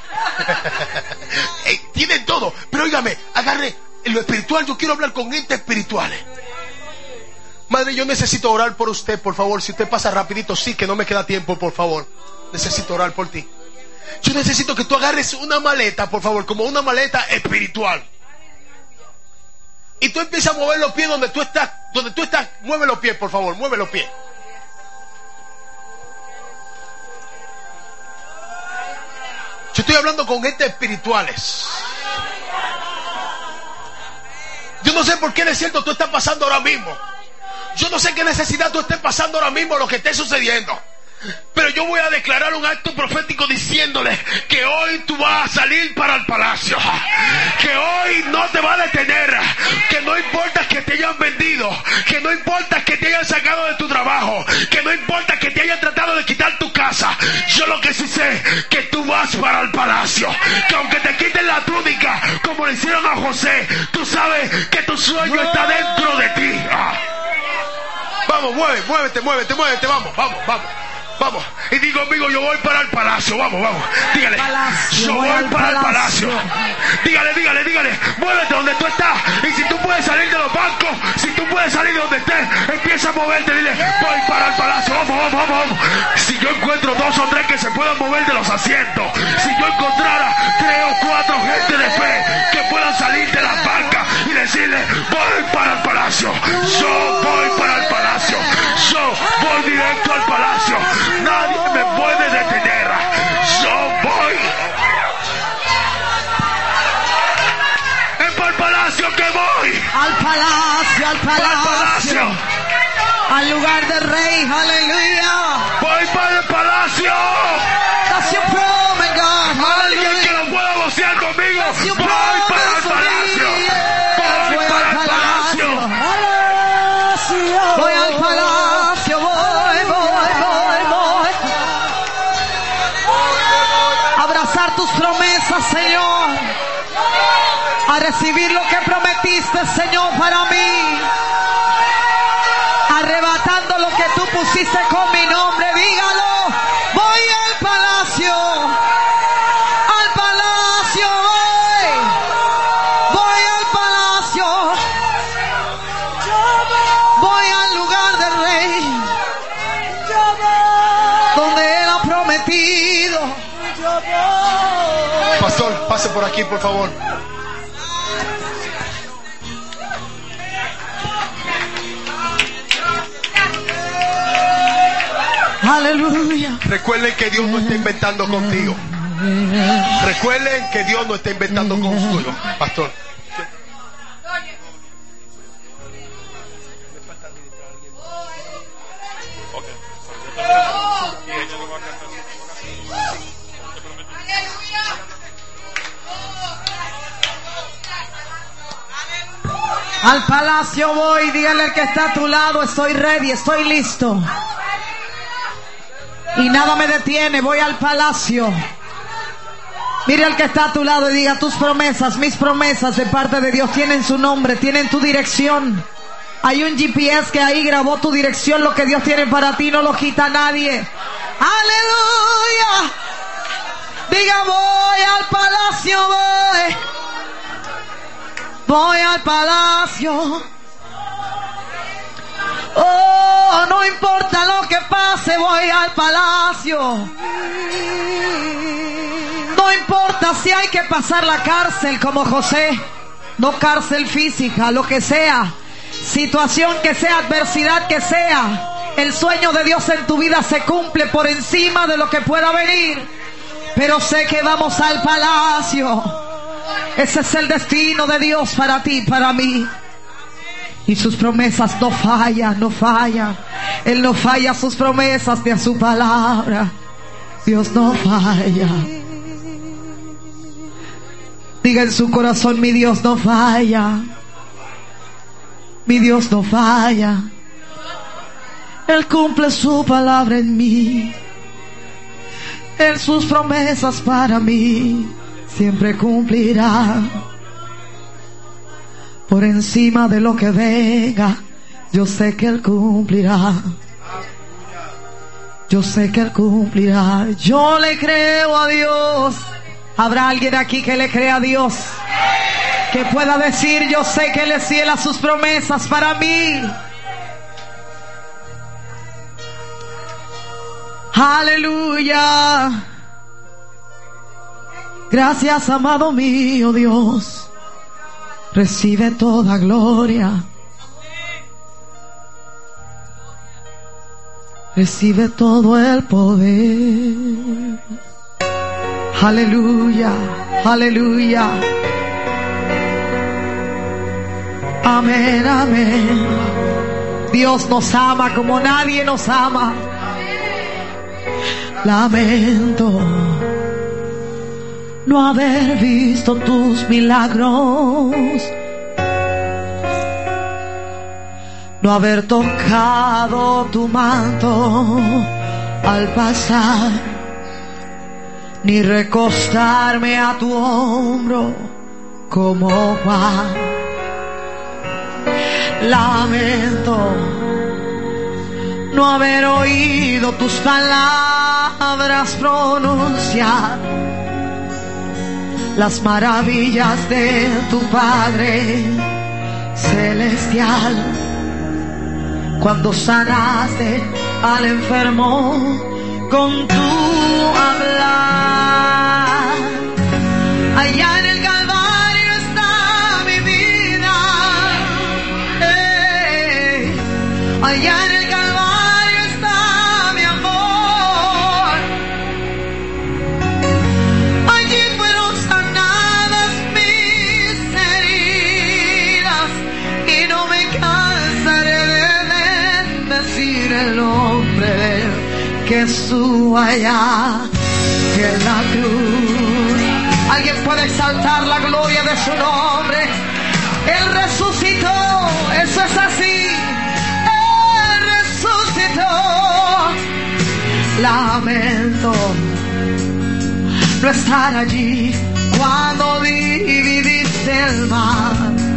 Hey, tienen todo. Pero óigame, agarre en lo espiritual. Yo quiero hablar con entes espirituales. Madre, yo necesito orar por usted, por favor. Si usted pasa rapidito, sí, que no me queda tiempo, por favor. Necesito orar por ti. Yo necesito que tú agarres una maleta, por favor, como una maleta espiritual. Y tú empiezas a mover los pies donde tú estás. Donde tú estás, mueve los pies, por favor, mueve los pies. Yo estoy hablando con gente espirituales. Yo no sé por qué desierto tú estás pasando ahora mismo. Yo no sé qué necesidad tú estés pasando ahora mismo, lo que esté sucediendo. Pero yo voy a declarar un acto profético diciéndole que hoy tú vas a salir para el palacio, que hoy no te va a detener, que no importa que te hayan vendido, que no importa que te hayan sacado de tu trabajo, que no importa que te hayan tratado de quitar tu casa. Yo lo que sí sé, que tú vas para el palacio, que aunque te quiten la túnica como le hicieron a José, tú sabes que tu sueño está dentro de ti. Ah. Vamos, mueve, muévete, muévete, muévete, vamos, vamos, vamos. Vamos, y digo conmigo, yo voy para el palacio. Vamos, vamos, dígale, yo voy para el palacio. Dígale, dígale, dígale, muévete donde tú estás. Y si tú puedes salir de los bancos, si tú puedes salir de donde estés, empieza a moverte, dile, voy para el palacio. Vamos, vamos, vamos, vamos. Si yo encuentro dos o tres que se puedan mover de los asientos, si yo encontrara tres o cuatro gente de fe que puedan salir de las bancas y decirle, voy para el palacio, yo voy para el palacio, yo voy directo al palacio. Nadie me puede detener. Yo voy. Es para el palacio que voy. Al palacio, al Para el palacio. palacio. Al lugar del rey, aleluya. Voy para el palacio. That's your promise, God. Alguien que lo pueda vocear conmigo. That's your Voy para el promise, palacio. yeah. Voy para el palacio. Voy al palacio, voy, voy, voy, voy. Abrazar tus promesas, Señor. A recibir lo que prometiste, Señor, para mí. Arrebatando lo que tú pusiste con mi nombre, dígalo. Voy al palacio. Al palacio voy. Voy al palacio. Voy al lugar del rey, donde él ha prometido. Pastor, pase por aquí, por favor. Aleluya. Recuerden que Dios no está inventando contigo. Recuerden que Dios no está inventando contigo, pastor. Al palacio voy, dígale al que está a tu lado, estoy ready, estoy listo. Y nada me detiene, voy al palacio. Mire al que está a tu lado y diga: tus promesas, mis promesas de parte de Dios tienen su nombre, tienen tu dirección. Hay un G P S que ahí grabó tu dirección. Lo que Dios tiene para ti no lo quita nadie. Aleluya. Diga: voy al palacio, voy. Voy al palacio. Oh, no importa lo que pase, voy al palacio. No importa si hay que pasar la cárcel como José. No cárcel física, lo que sea. Situación que sea, adversidad que sea. El sueño de Dios en tu vida se cumple por encima de lo que pueda venir. Pero sé que vamos al palacio. Ese es el destino de Dios para ti, para mí. Y sus promesas no fallan, no fallan. Él no falla a sus promesas ni a su palabra. Dios no falla. Diga en su corazón: mi Dios no falla. Mi Dios no falla. Él cumple su palabra en mí. Él sus promesas para mí siempre cumplirá. Por encima de lo que venga, yo sé que Él cumplirá. Yo sé que Él cumplirá. Yo le creo a Dios. ¿Habrá alguien aquí que le crea a Dios? Que pueda decir: yo sé que Él es fiel a sus promesas para mí. Aleluya. Gracias, amado mío Dios. Recibe toda gloria. Recibe todo el poder. Aleluya, aleluya. Amén, amén. Dios nos ama como nadie nos ama. Lamento no haber visto tus milagros, no haber tocado tu manto al pasar, ni recostarme a tu hombro como Juan. Lamento no haber oído tus palabras pronunciar las maravillas de tu Padre Celestial. Cuando sanaste al enfermo con tu hablar, allá en el Calvario está mi vida. Hey, allá en el Calvario está mi amor. Allí fueron sanadas mis heridas y no me cansaré de decir el nombre que estuvo allá en la cruz. Alguien puede exaltar la gloria de su nombre. Él resucitó, eso es así. Él resucitó. Lamento no estar allí cuando dividiste el mar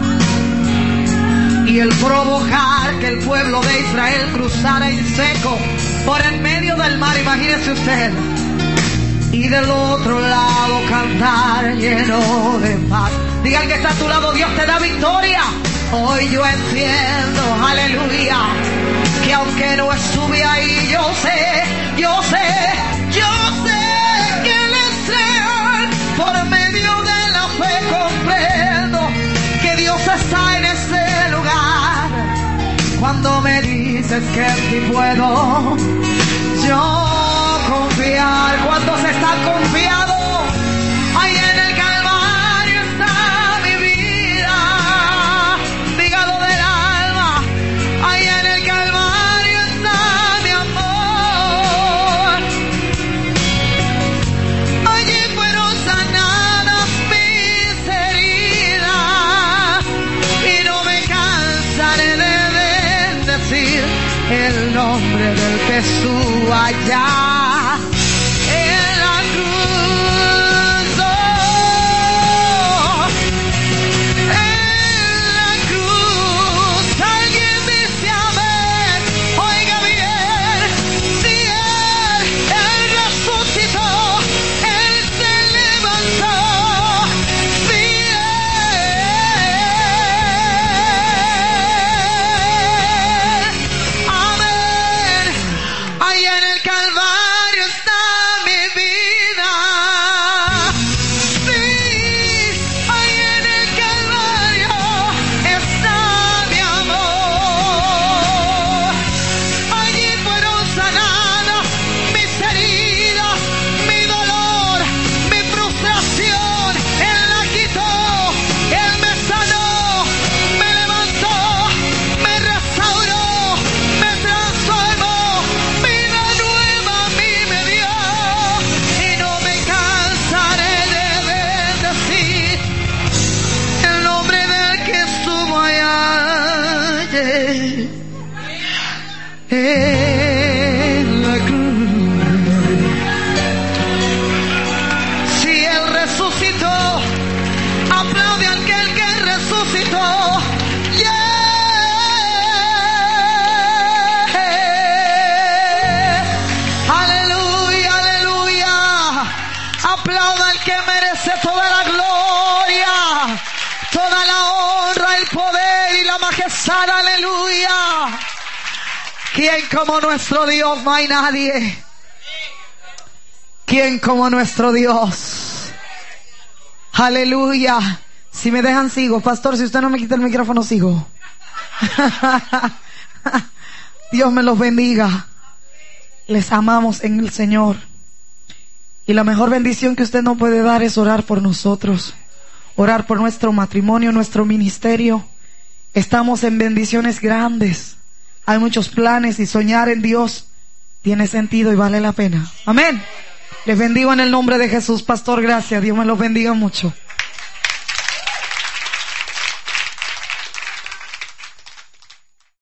y el provocar que el pueblo de Israel cruzara en seco por en medio del mar. Imagínese usted. Y del otro lado cantar lleno de paz. Diga al que está a tu lado: Dios te da victoria. Hoy yo entiendo, aleluya, que aunque no estuve ahí, yo sé, yo sé, yo sé que Él es real. Por medio de la fe comprendo que Dios está en ese lugar. Cuando me dices que en ti puedo yo confiar. ¿Cuántos están confiados? Ahí en el Calvario está mi vida. Dígalo del alma. Ahí en el Calvario está mi amor. Allí fueron sanadas mis heridas y no me cansaré estuvo allá en la cruz, oh, en la cruz. Alguien dice amén. Oiga bien, si él, él resucitó, él se levantó, si él, amén. Ahí en el Calvario está mi vida. Sí, ahí en el Calvario está mi amor. Allí fueron sanadas mis heridas, mi dolor, mi frustración. Él la quitó, Él me sanó, me levantó, me restauró, me transformó, vida nueva a mí me dio. Y no me cansaré de bendecir el nombre del que estuvo allá en la cruz. Si Él resucitó, aplaude a aquel que resucitó. Yeah. Aleluya, aleluya. Aplauda al que merece toda la gloria, toda la honra, el poder y la majestad. Aleluya. ¿Quién como nuestro Dios? No hay nadie. ¿Quién como nuestro Dios? Aleluya. Si me dejan sigo, pastor, si usted no me quita el micrófono sigo. Dios me los bendiga. Les amamos en el Señor. Y la mejor bendición que usted nos puede dar es orar por nosotros, orar por nuestro matrimonio, nuestro ministerio. Estamos en bendiciones grandes. Hay muchos planes y soñar en Dios tiene sentido y vale la pena. Amén. Les bendigo en el nombre de Jesús, pastor. Gracias. Dios me los bendiga mucho.